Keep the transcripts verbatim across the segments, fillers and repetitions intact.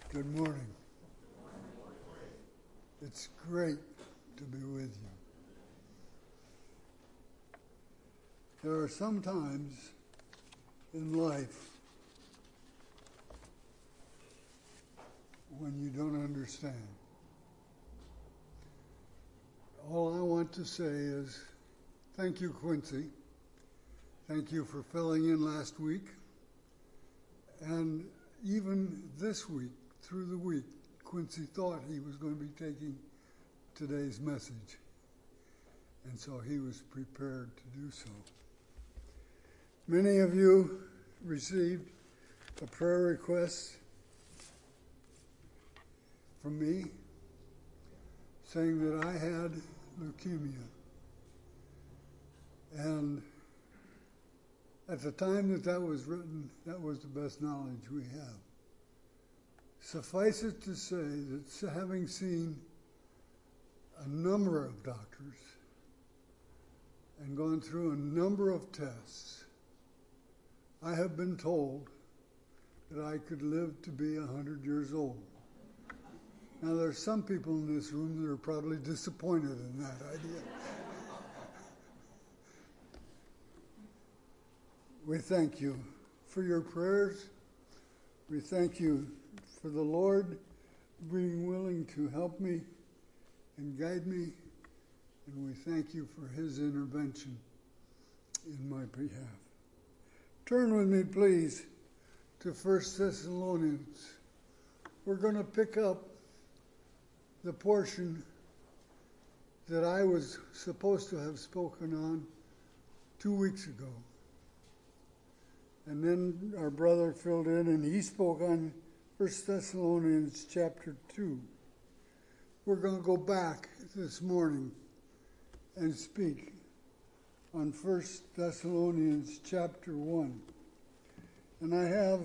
Good morning. It's great to be with you. There are some times in life when you don't understand. All I want to say is thank you, Quincy. Thank you for filling in last week. And even this week, through the week, Quincy thought he was going to be taking today's message. And so he was prepared to do so. Many of you received a prayer request from me saying that I had leukemia. And at the time that that was written, that was the best knowledge we have. Suffice it to say that having seen a number of doctors and gone through a number of tests, I have been told that I could live to be one hundred years old. Now, there are some people in this room that are probably disappointed in that idea. We thank you for your prayers. We thank you for the Lord being willing to help me and guide me. And we thank you for his intervention in my behalf. Turn with me, please, to First Thessalonians. We're going to pick up the portion that I was supposed to have spoken on two weeks ago. And then our brother filled in and he spoke on First Thessalonians chapter two. We're going to go back this morning and speak on First Thessalonians chapter one. And I have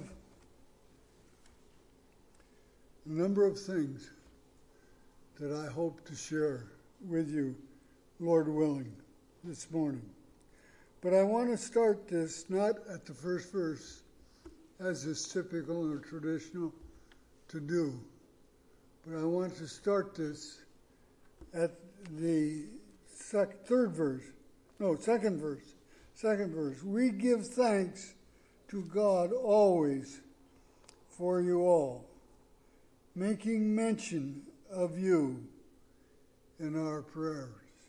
a number of things that I hope to share with you, Lord willing, this morning. But I want to start this not at the first verse, as is typical or traditional to do, but I want to start this at the sec- third verse. No, second verse. Second verse. We give thanks to God always for you all, making mention of you in our prayers.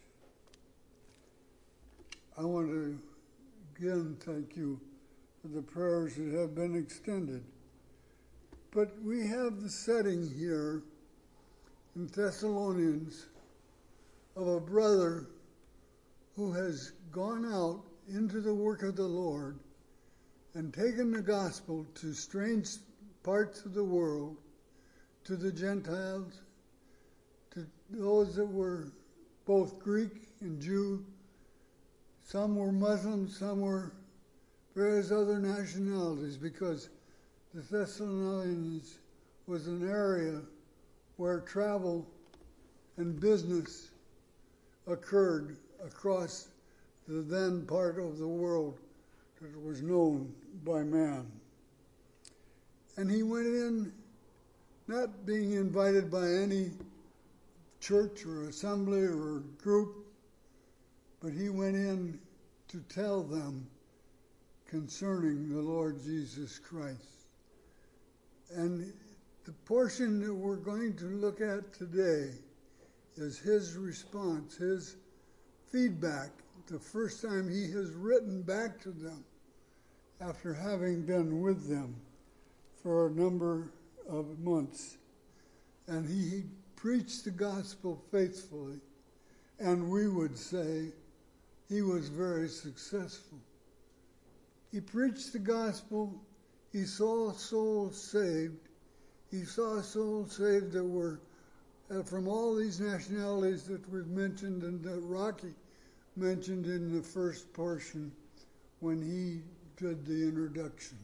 I want to again thank you for the prayers that have been extended. But we have the setting here in Thessalonians of a brother who has gone out into the work of the Lord and taken the gospel to strange parts of the world, to the Gentiles, to those that were both Greek and Jew. Some were Muslims, some were various other nationalities, because the Thessalonians was an area where travel and business occurred across the then part of the world that was known by man. And he went in not being invited by any church or assembly or group, but he went in to tell them concerning the Lord Jesus Christ. And the portion that we're going to look at today is his response, his feedback, the first time he has written back to them after having been with them for a number of months. And he, he preached the gospel faithfully, and we would say he was very successful. He preached the gospel. He saw souls saved. He saw souls saved that were uh, from all these nationalities that we've mentioned and that Rocky mentioned in the first portion when he did the introduction.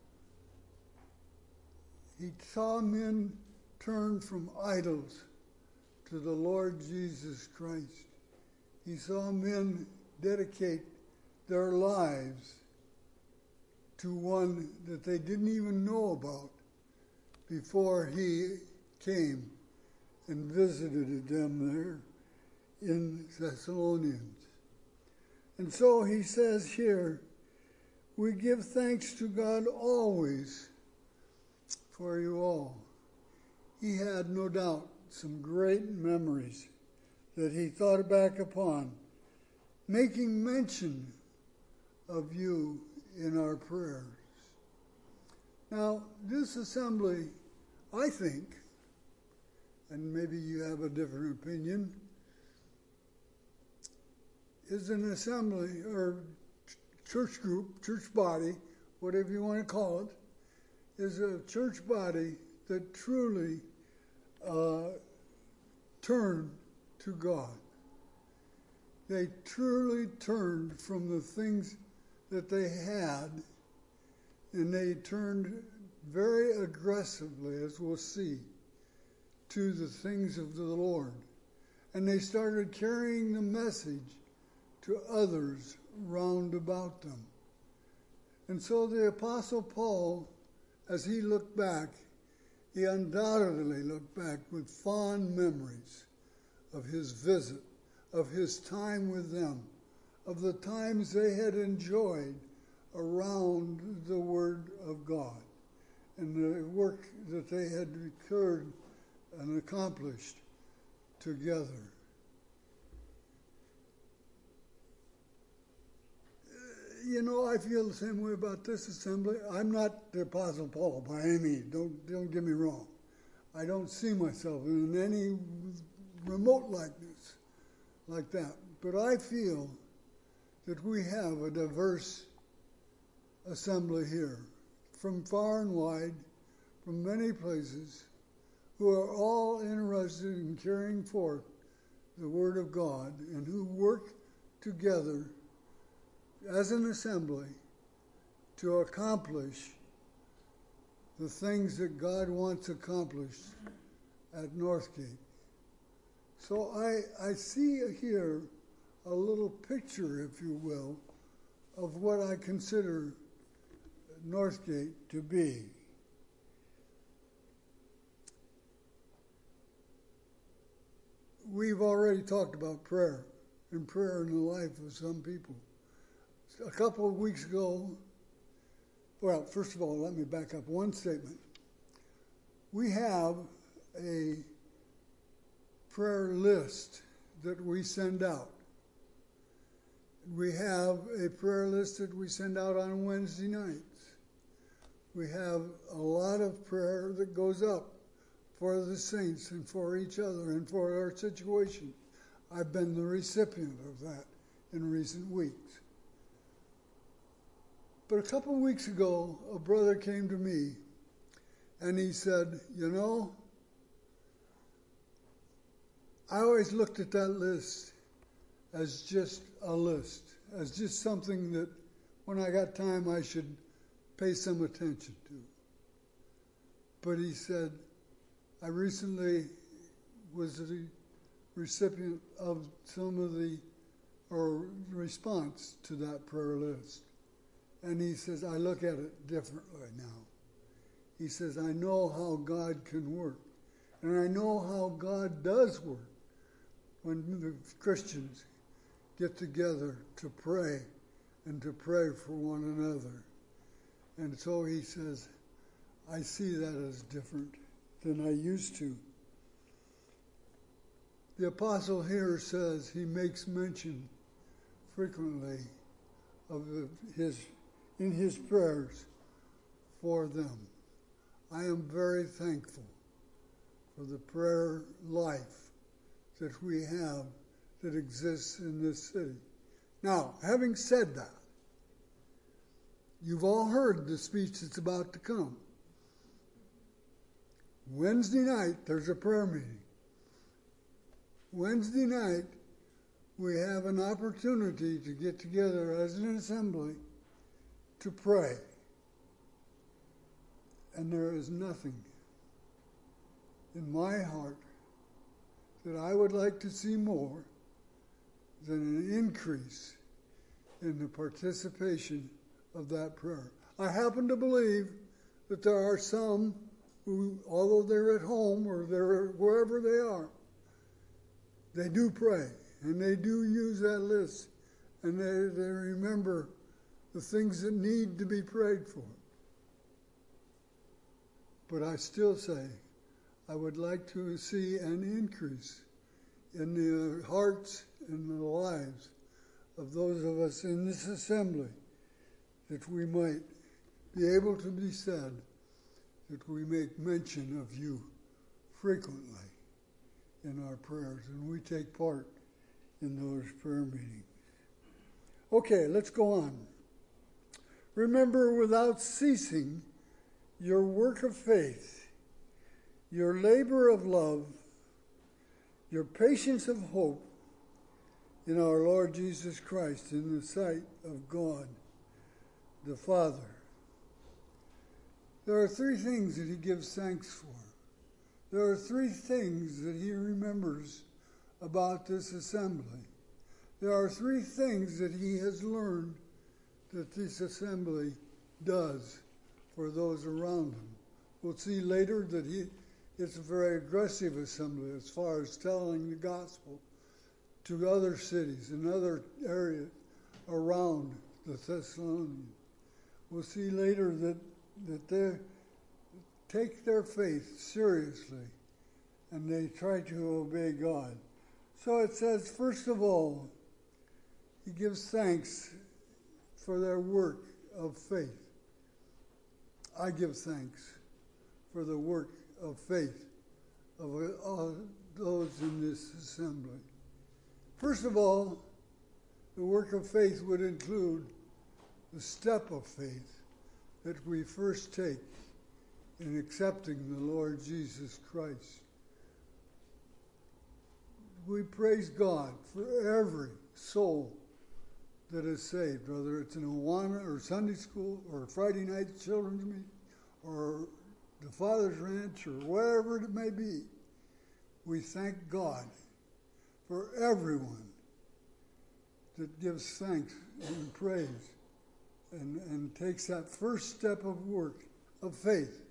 He saw men turn from idols to the Lord Jesus Christ. He saw men dedicate their lives to one that they didn't even know about, before he came and visited them there in Thessalonians. And so he says here, we give thanks to God always for you all. He had no doubt some great memories that he thought back upon, making mention of you in our prayers. Now, this assembly, I think, and maybe you have a different opinion, is an assembly or church group, church body, whatever you want to call it, is a church body that truly uh, turned to God. They truly turned from the things that they had, and they turned very aggressively, as we'll see, to the things of the Lord. And they started carrying the message to others round about them. And so the Apostle Paul, as he looked back, he undoubtedly looked back with fond memories of his visit, of his time with them, of the times they had enjoyed around the Word of God and the work that they had occurred and accomplished together. You know, I feel the same way about this assembly. I'm not the Apostle Paul by any means. Don't, don't get me wrong. I don't see myself in any remote likeness like that. But I feel that we have a diverse assembly here, from far and wide, from many places, who are all interested in carrying forth the Word of God and who work together as an assembly to accomplish the things that God wants accomplished at Northgate. So I, I see here a little picture, if you will, of what I consider Northgate to be. We've already talked about prayer and prayer in the life of some people. A couple of weeks ago, well, first of all, let me back up one statement. We have a prayer list that we send out. We have a prayer list that we send out on Wednesday nights. We have a lot of prayer that goes up for the saints and for each other and for our situation. I've been the recipient of that in recent weeks. But a couple of weeks ago, a brother came to me and he said, you know, I always looked at that list as just a list, as just something that when I got time I should pay some attention to. But he said, I recently was the recipient of some of the, or response to that prayer list. And he says, I look at it differently now. He says, I know how God can work. And I know how God does work when the Christians get together to pray and to pray for one another. And so he says, I see that as different than I used to. The apostle here says he makes mention frequently of the, his in his prayers for them. I am very thankful for the prayer life that we have that exists in this city. Now, having said that, you've all heard the speech that's about to come. Wednesday night, there's a prayer meeting. Wednesday night, we have an opportunity to get together as an assembly to pray. And there is nothing in my heart that I would like to see more than an increase in the participation of that prayer. I happen to believe that there are some who, although they're at home or they're wherever they are, they do pray, and they do use that list, and they, they remember the things that need to be prayed for. But I still say, I would like to see an increase in the hearts and the lives of those of us in this assembly, that we might be able to be said that we make mention of you frequently in our prayers, and we take part in those prayer meetings. Okay, let's go on. Remember without ceasing your work of faith, your labor of love, your patience of hope in our Lord Jesus Christ in the sight of God the Father. There are three things that he gives thanks for. There are three things that he remembers about this assembly. There are three things that he has learned that this assembly does for those around him. We'll see later that he it's a very aggressive assembly as far as telling the gospel to other cities and other areas around the Thessalonians. We'll see later that, that they take their faith seriously and they try to obey God. So it says, first of all, he gives thanks for their work of faith. I give thanks for the work of faith of uh, those in this assembly. First of all, the work of faith would include the step of faith that we first take in accepting the Lord Jesus Christ. We praise God for every soul that is saved, whether it's in Awana or Sunday school or Friday night children's meeting or the Father's Ranch or wherever it may be. We thank God for everyone that gives thanks and praise and, and takes that first step of work of faith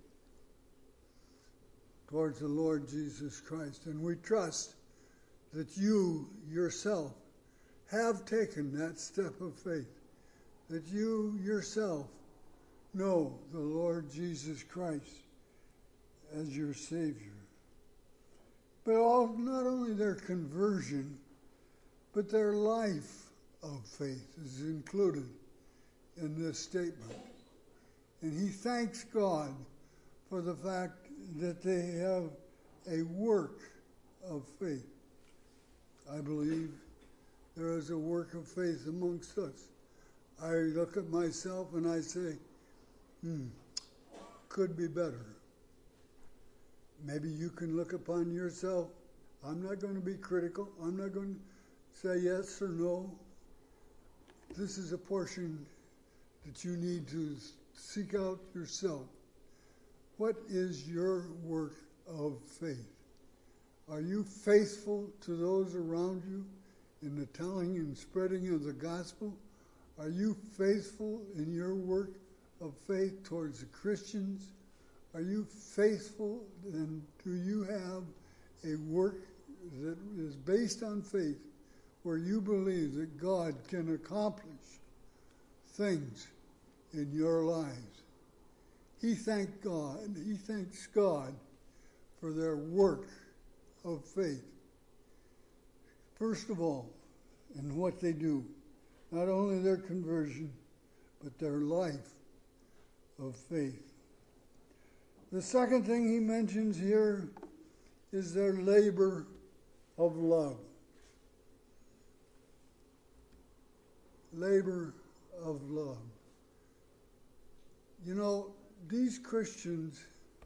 towards the Lord Jesus Christ. And we trust that you yourself have taken that step of faith, that you yourself know the Lord Jesus Christ as your Savior. But all, not only their conversion, but their life of faith is included in this statement. And he thanks God for the fact that they have a work of faith. I believe there is a work of faith amongst us. I look at myself and I say, hmm, could be better. Maybe you can look upon yourself. I'm not going to be critical. I'm not going to say yes or no. This is a portion that you need to seek out yourself. What is your work of faith? Are you faithful to those around you in the telling and spreading of the gospel? Are you faithful in your work of faith towards the Christians? Are you faithful, and do you have a work that is based on faith where you believe that God can accomplish things in your lives? He thanked God, he thanks God for their work of faith. First of all, in what they do, not only their conversion, but their life of faith. The second thing he mentions here is their labor of love. Labor of love. You know, these Christians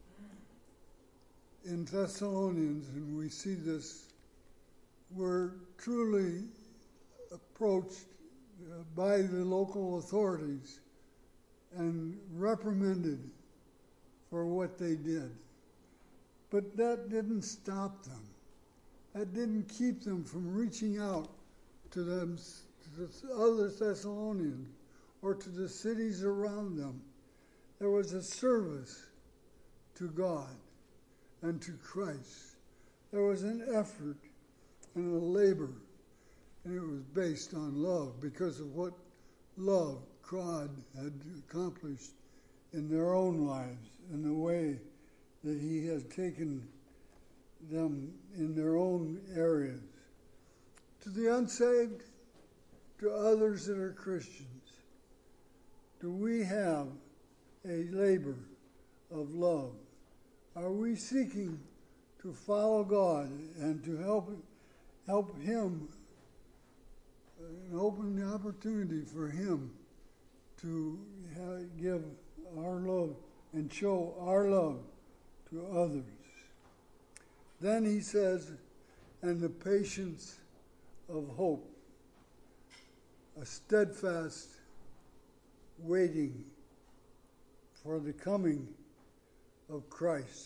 in Thessalonians, and we see this, were truly approached uh, by the local authorities and reprimanded for what they did. But that didn't stop them. That didn't keep them from reaching out to them, to the other Thessalonians or to the cities around them. There was a service to God and to Christ. There was an effort and a labor, and it was based on love because of what love God had accomplished in their own lives, in the way that he has taken them in their own areas. To the unsaved, to others that are Christians, do we have a labor of love? Are we seeking to follow God and to help help him and open the opportunity for him to give our love and show our love to others? Then he says, and the patience of hope, a steadfast waiting for the coming of Christ.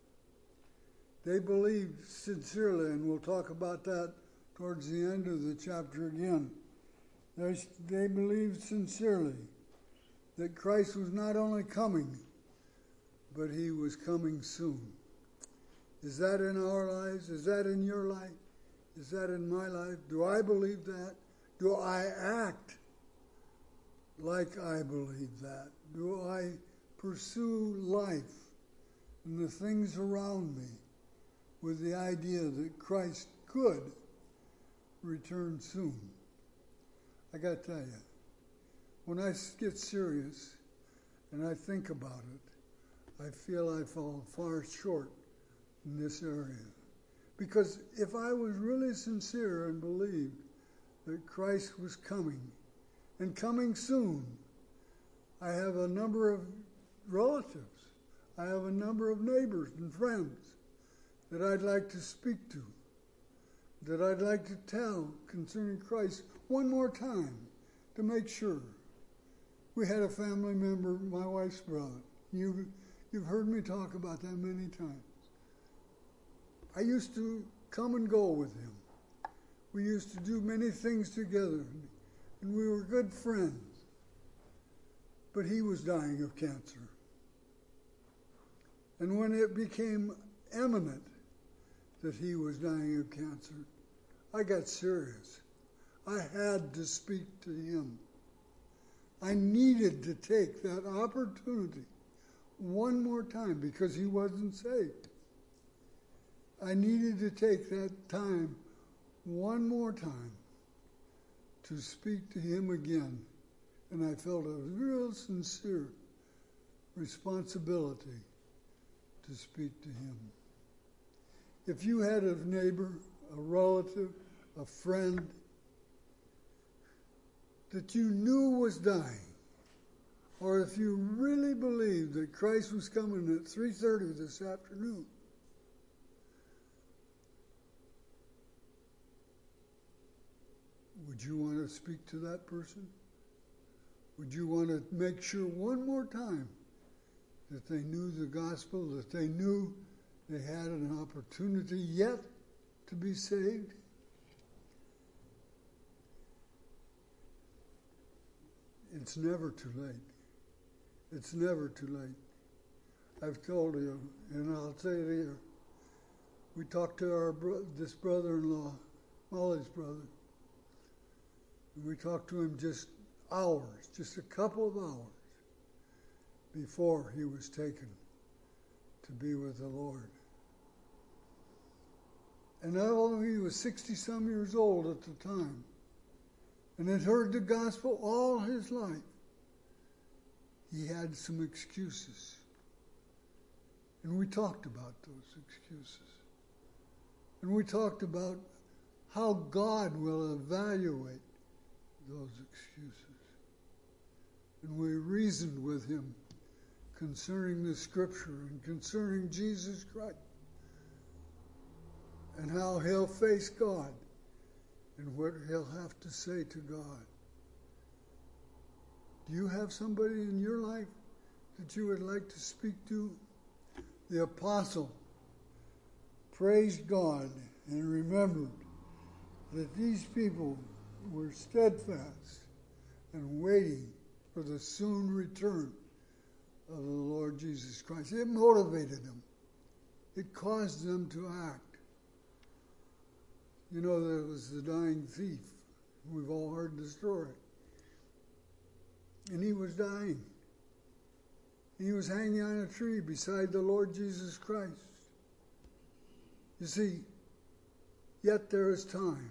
They believed sincerely, and we'll talk about that towards the end of the chapter again. They, they believed sincerely that Christ was not only coming, but he was coming soon. Is that in our lives? Is that in your life? Is that in my life? Do I believe that? Do I act like I believe that? Do I pursue life and the things around me with the idea that Christ could return soon? I got to tell you, when I get serious and I think about it, I feel I fall far short in this area. Because if I was really sincere and believed that Christ was coming, and coming soon, I have a number of relatives, I have a number of neighbors and friends that I'd like to speak to, that I'd like to tell concerning Christ one more time to make sure. We had a family member, my wife's brother. You, you've heard me talk about that many times. I used to come and go with him. We used to do many things together, and we were good friends. But he was dying of cancer. And when it became eminent that he was dying of cancer, I got serious. I had to speak to him. I needed to take that opportunity one more time because he wasn't saved. I needed to take that time one more time to speak to him again. And I felt a real sincere responsibility to speak to him. If you had a neighbor, a relative, a friend that you knew was dying, or if you really believed that Christ was coming at three thirty this afternoon, would you want to speak to that person? Would you want to make sure one more time that they knew the gospel, that they knew they had an opportunity yet to be saved? It's never too late. It's never too late. I've told you, and I'll say it here. We talked to our bro- this brother-in-law, Molly's brother. And we talked to him just hours, just a couple of hours before he was taken to be with the Lord. And although he was sixty-some years old at the time, and had heard the gospel all his life, he had some excuses. And we talked about those excuses. And we talked about how God will evaluate those excuses. And we reasoned with him concerning the scripture and concerning Jesus Christ and how he'll face God and what he'll have to say to God. Do you have somebody in your life that you would like to speak to? The apostle praised God and remembered that these people were steadfast and waiting for the soon return of the Lord Jesus Christ. It motivated them. It caused them to act. You know, there was the dying thief. We've all heard the story. And he was dying. He was hanging on a tree beside the Lord Jesus Christ. You see, yet there is time.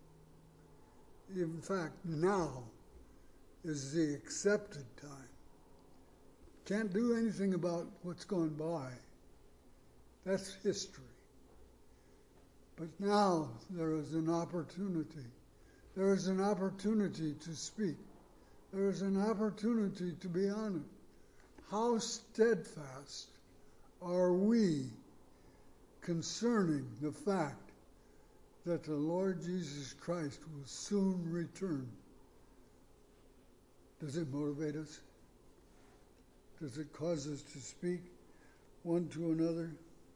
In fact, now is the accepted time. Can't do anything about what's gone by. That's history. But now there is an opportunity. There is an opportunity to speak. There is an opportunity to be honest. How steadfast are we concerning the fact that the Lord Jesus Christ will soon return? Does it motivate us? Does it cause us to speak one to another?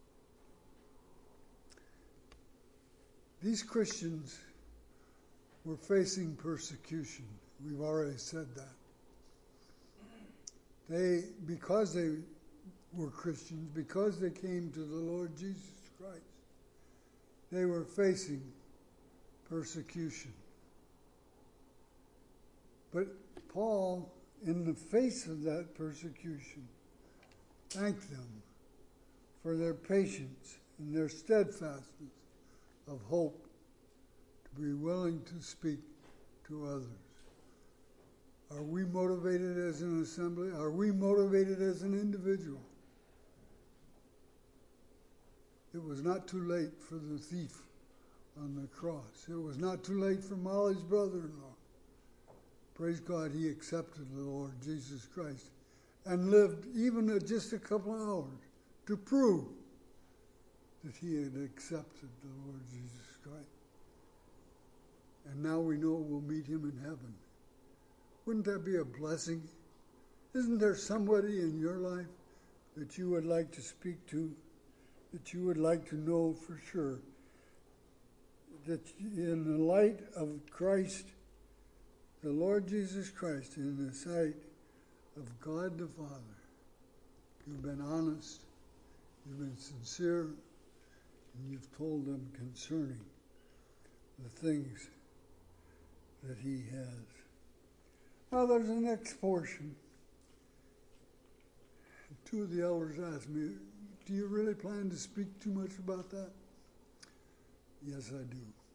These Christians were facing persecution. We've already said that. They, because they were Christians, because they came to the Lord Jesus Christ, they were facing persecution. But Paul, in the face of that persecution, thanked them for their patience and their steadfastness of hope to be willing to speak to others. Are we motivated as an assembly? Are we motivated as an individual? It was not too late for the thief on the cross. It was not too late for Molly's brother-in-law. Praise God, he accepted the Lord Jesus Christ and lived even just a couple of hours to prove that he had accepted the Lord Jesus Christ. And now we know we'll meet him in heaven. Wouldn't that be a blessing? Isn't there somebody in your life that you would like to speak to, that you would like to know for sure, that in the light of Christ, the Lord Jesus Christ, in the sight of God the Father, you've been honest, you've been sincere, and you've told them concerning the things that he has. Now there's the next portion. Two of the elders asked me, do you really plan to speak too much about that? Yes, I do.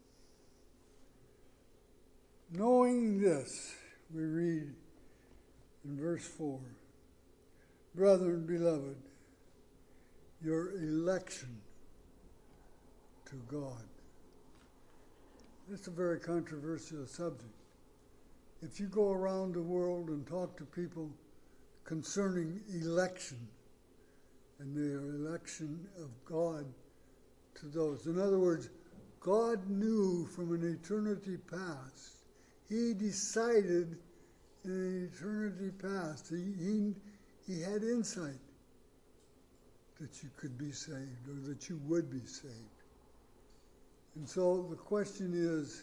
Knowing this, we read in verse four, brethren, beloved, your election to God. It's a very controversial subject. If you go around the world and talk to people concerning election and the election of God to those, in other words, God knew from an eternity past, he decided in an eternity past, he, he, he had insight that you could be saved or that you would be saved. And so the question is,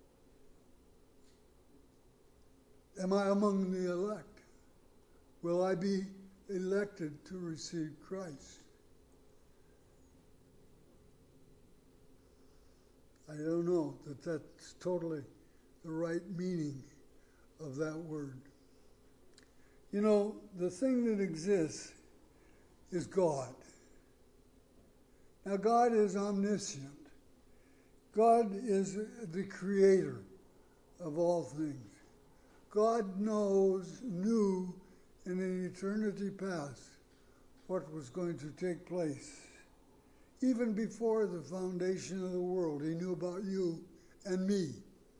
am I among the elect? Will I be elected to receive Christ? I don't know that that's totally the right meaning of that word. You know, the thing that exists is God. Now, God is omniscient. God is the creator of all things. God knows, knew in an eternity past what was going to take place. Even before the foundation of the world, he knew about you and me.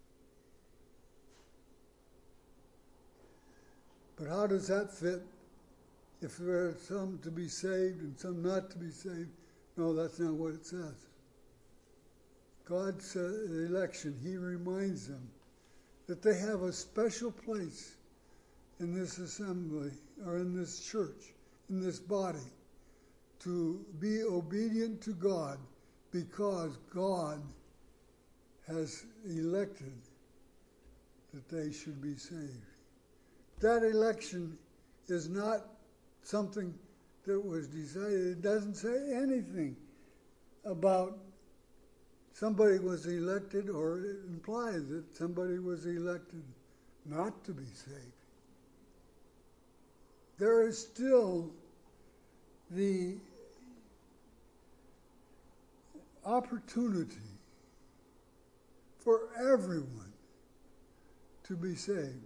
But how does that fit if there are some to be saved and some not to be saved? No, that's not what it says. God said the election, he reminds them that they have a special place in this assembly or in this church, in this body, to be obedient to God because God has elected that they should be saved. That election is not something that was decided. It doesn't say anything about somebody was elected, or it implies that somebody was elected not to be saved. There is still the opportunity for everyone to be saved.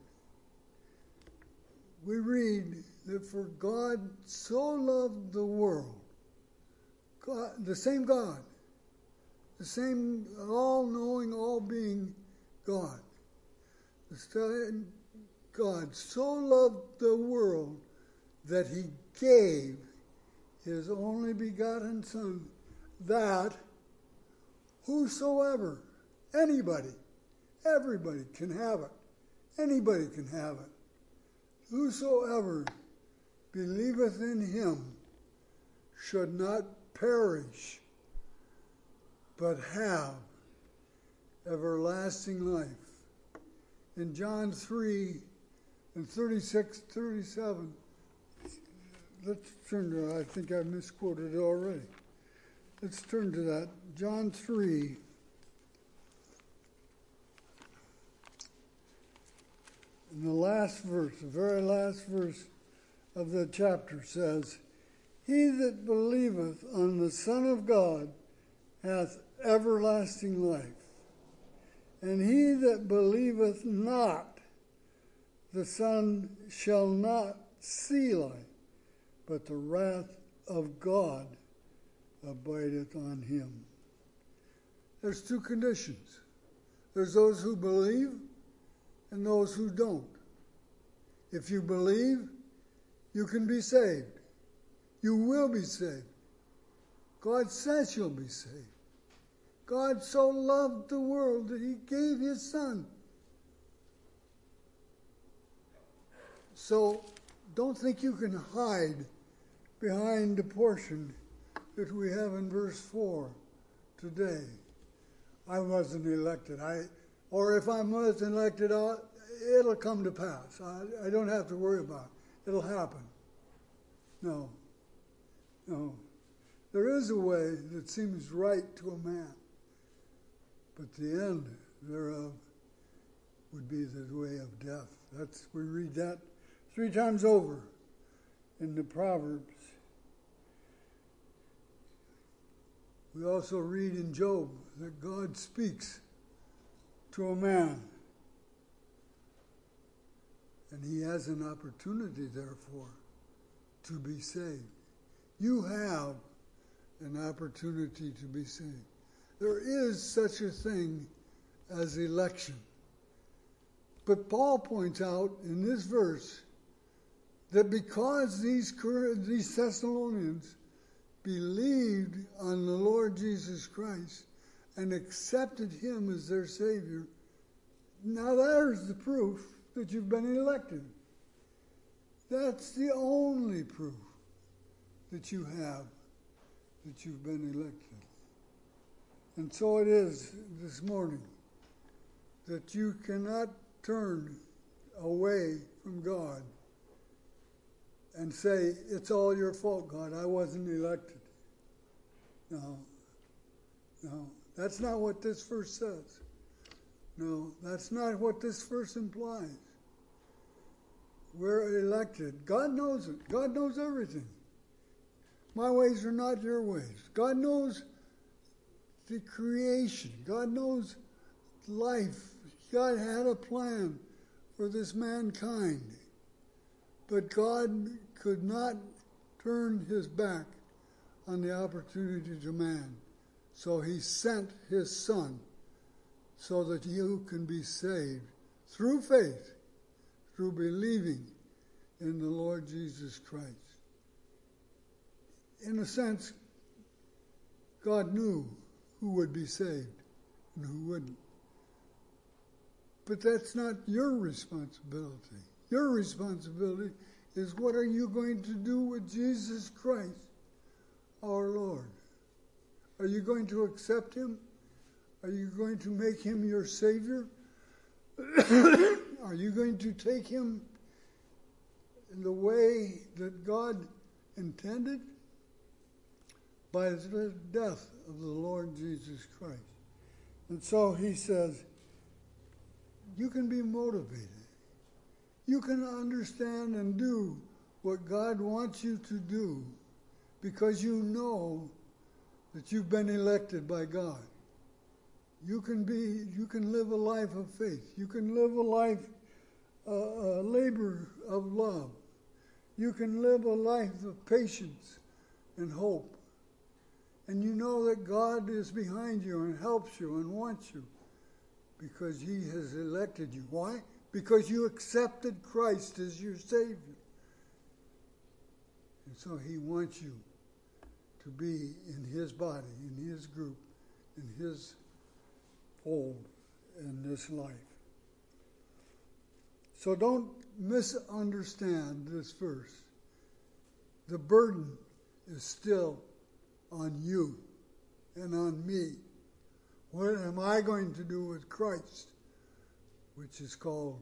We read that for God so loved the world, God, the same God, the same all-knowing, all-being God, the same God so loved the world that he gave his only begotten Son, that whosoever, anybody, everybody can have it. Anybody can have it. Whosoever believeth in him should not perish, but have everlasting life. In John three and thirty-six, thirty-seven, let's turn to it. I think I misquoted it already. Let's turn to that. John three. And the last verse, the very last verse of the chapter says, He that believeth on the Son of God hath everlasting life. And he that believeth not the Son shall not see life, but the wrath of God abideth on him. There's two conditions. There's those who believe and those who don't. If you believe, you can be saved. You will be saved. God says you'll be saved. God so loved the world that he gave his Son. So don't think you can hide behind the portion that we have in verse four today. I wasn't elected. I, or if I was elected, I'll, it'll come to pass. I, I don't have to worry about it. It'll happen. No. No. There is a way that seems right to a man, but the end thereof would be the way of death. That's, we read that three times over in the Proverbs. We also read in Job that God speaks to a man, and he has an opportunity, therefore, to be saved. You have an opportunity to be saved. There is such a thing as election. But Paul points out in this verse that because these, these Thessalonians believed on the Lord Jesus Christ and accepted him as their Savior, now there's the proof that you've been elected. That's the only proof that you have that you've been elected. And so it is this morning that you cannot turn away from God and say, it's all your fault, God, I wasn't elected. No, no, that's not what this verse says. No, that's not what this verse implies. We're elected. God knows it. God knows everything. My ways are not your ways. God knows the creation. God knows life. God had a plan for this mankind. But God could not turn his back on the opportunity to man. So he sent his Son so that you can be saved through faith, through believing in the Lord Jesus Christ. In a sense, God knew who would be saved and who wouldn't. But that's not your responsibility. Your responsibility is, what are you going to do with Jesus Christ, our Lord? Are you going to accept him? Are you going to make him your Savior? Are you going to take him in the way that God intended by the death of the Lord Jesus Christ. And so he says, you can be motivated. You can understand and do what God wants you to do because you know that you've been elected by God. You can be, you can live a life of faith. You can live a life, uh, a labor of love. You can live a life of patience and hope. And you know that God is behind you and helps you and wants you because he has elected you. Why? Because you accepted Christ as your Savior. And so he wants you to be in his body, in his group, in his fold in this life. So don't misunderstand this verse. The burden is still on you and on me. What am I going to do with Christ, which is called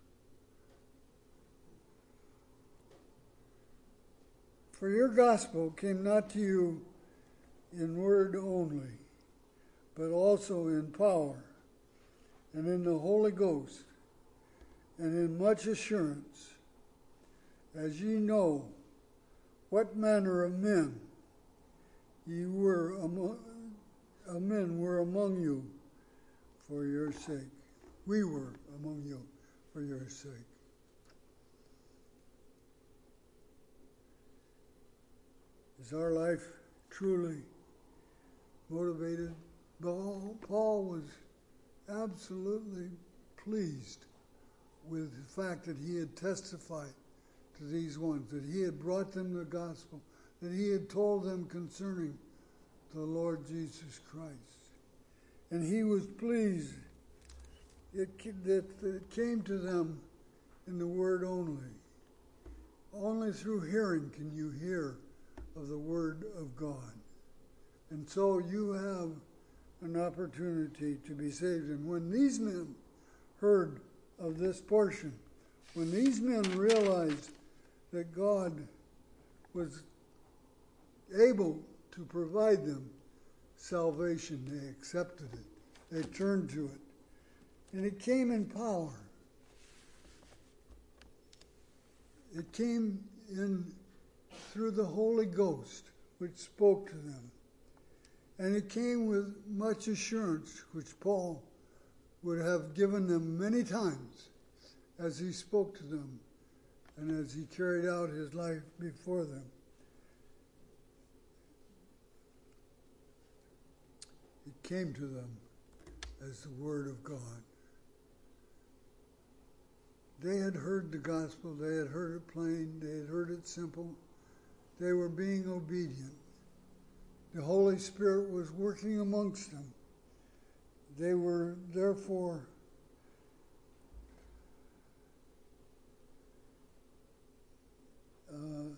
for your gospel came not to you in word only, but also in power and in the Holy Ghost and in much assurance, as ye know what manner of men ye were among, uh, men were among you for your sake. We were among you for your sake. Is our life truly motivated? Paul, Paul was absolutely pleased with the fact that he had testified to these ones, that he had brought them the gospel, that he had told them concerning the Lord Jesus Christ. And he was pleased it, that it came to them in the word only. Only through hearing can you hear of the word of God. And so you have an opportunity to be saved. And when these men heard of this portion, when these men realized that God was able to provide them salvation, they accepted it. They turned to it. And it came in power. It came in through the Holy Ghost, which spoke to them. And it came with much assurance, which Paul would have given them many times as he spoke to them and as he carried out his life before them. It came to them as the Word of God. They had heard the gospel. They had heard it plain. They had heard it simple. They were being obedient. The Holy Spirit was working amongst them. They were therefore uh,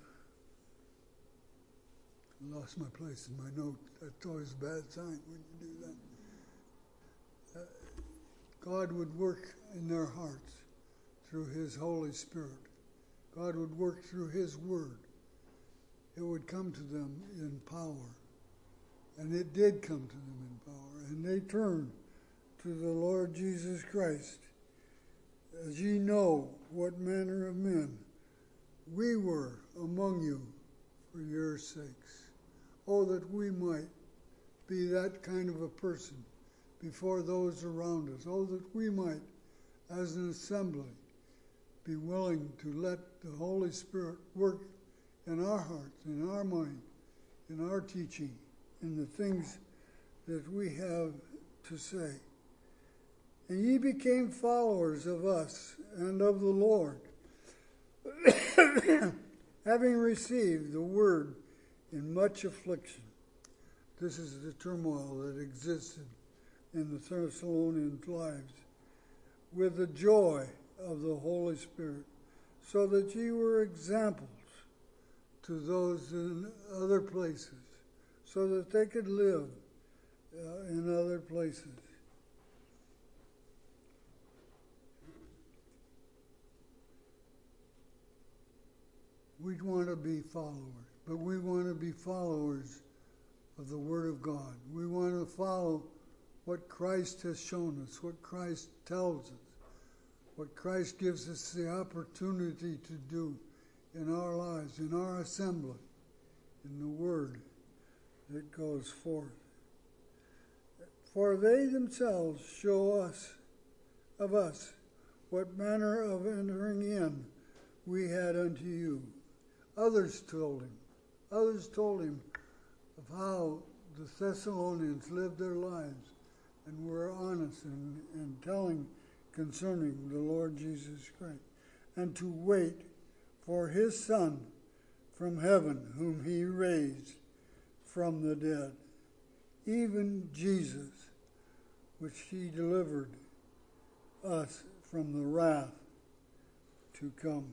lost my place in my note. That's always a bad sign when you do that. Uh, God would work in their hearts through his Holy Spirit. God would work through his word. It would come to them in power. And it did come to them in power. And they turned to the Lord Jesus Christ. As ye know what manner of men we were among you for your sakes. Oh, that we might be that kind of a person before those around us. Oh, that we might, as an assembly, be willing to let the Holy Spirit work in our hearts, in our mind, in our teaching, in the things that we have to say. And ye became followers of us and of the Lord, having received the word in much affliction. This is the turmoil that existed in the Thessalonians' lives, with the joy of the Holy Spirit, so that ye were examples to those in other places, so that they could live uh, in other places. we want to be followers, but we want to be followers of the Word of God. We want to follow what Christ has shown us, what Christ tells us, what Christ gives us the opportunity to do in our lives, in our assembly, in the Word that goes forth. For they themselves show us, of us, what manner of entering in we had unto you. Others told him, others told him of how the Thessalonians lived their lives and were honest in, in telling concerning the Lord Jesus Christ, and to wait for his Son from heaven, whom he raised from the dead, even Jesus, which he delivered us from the wrath to come.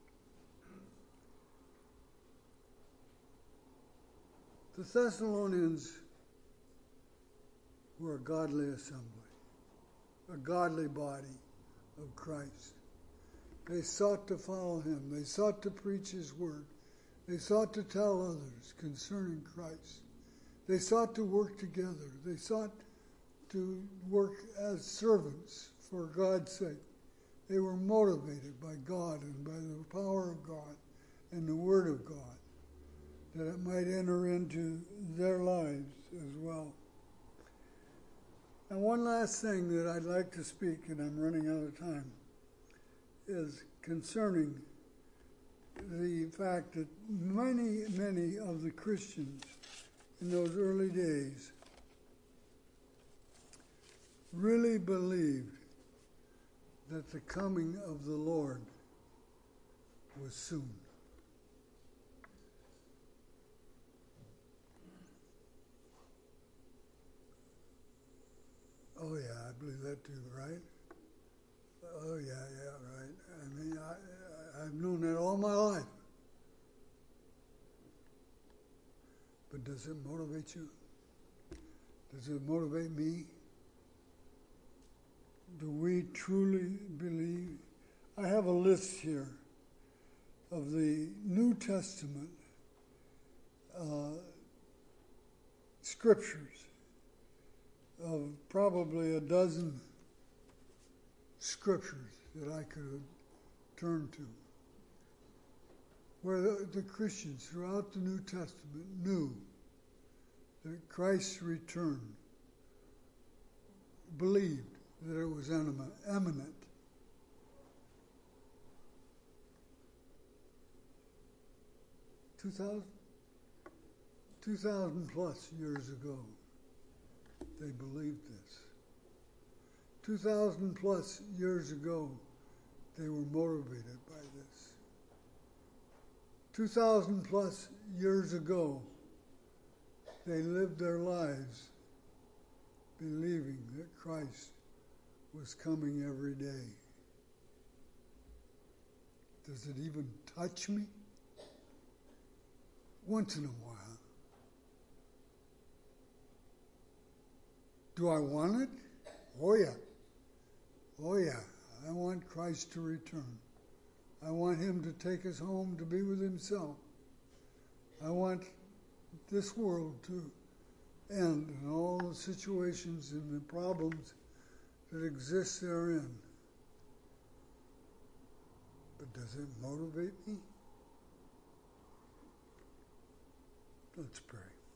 The Thessalonians were a godly assembly, a godly body of Christ. They sought to follow him. They sought to preach his word. They sought to tell others concerning Christ. They sought to work together. They sought to work as servants for God's sake. They were motivated by God and by the power of God and the word of God, that it might enter into their lives as well. And one last thing that I'd like to speak, and I'm running out of time, is concerning the fact that many, many of the Christians in those early days really believed that the coming of the Lord was soon. Oh yeah, I believe that too, right? Oh yeah, yeah, right. I mean, I, I've known that all my life. But does it motivate you? Does it motivate me? Do we truly believe? I have a list here of the New Testament uh, scriptures, of probably a dozen scriptures that I could turn to, where the, the Christians throughout the New Testament knew that Christ's return, believed that it was imminent. Two thousand, two thousand plus years ago, they believed this. Two thousand plus years ago, they were motivated by this. Two thousand plus years ago, they lived their lives believing that Christ was coming every day. Does it even touch me? Once in a while. Do I want it? Oh yeah. Oh yeah. I want Christ to return. I want him to take us home to be with himself. I want this world to end and all the situations and the problems that exist therein. But does it motivate me? Let's pray.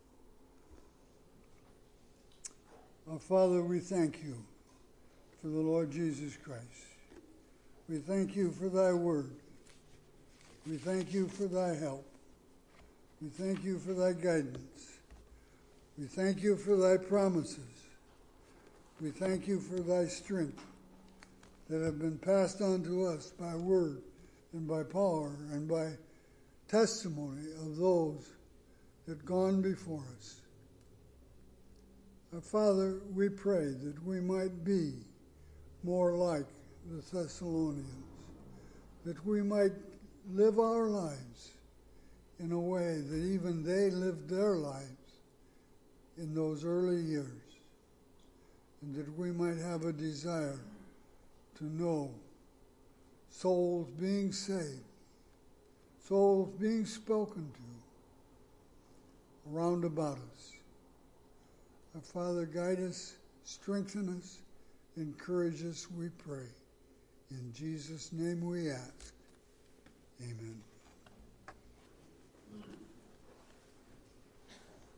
Our Father, we thank you for the Lord Jesus Christ. We thank you for thy word. We thank you for thy help. We thank you for thy guidance. We thank you for thy promises. We thank you for thy strength that have been passed on to us by word and by power and by testimony of those that gone before us. Our Father, we pray that we might be more like the Thessalonians, that we might live our lives in a way that even they lived their lives in those early years, and that we might have a desire to know souls being saved, souls being spoken to around about us. Our Father, guide us, strengthen us, encourage us, we pray. In Jesus' name we ask. Amen.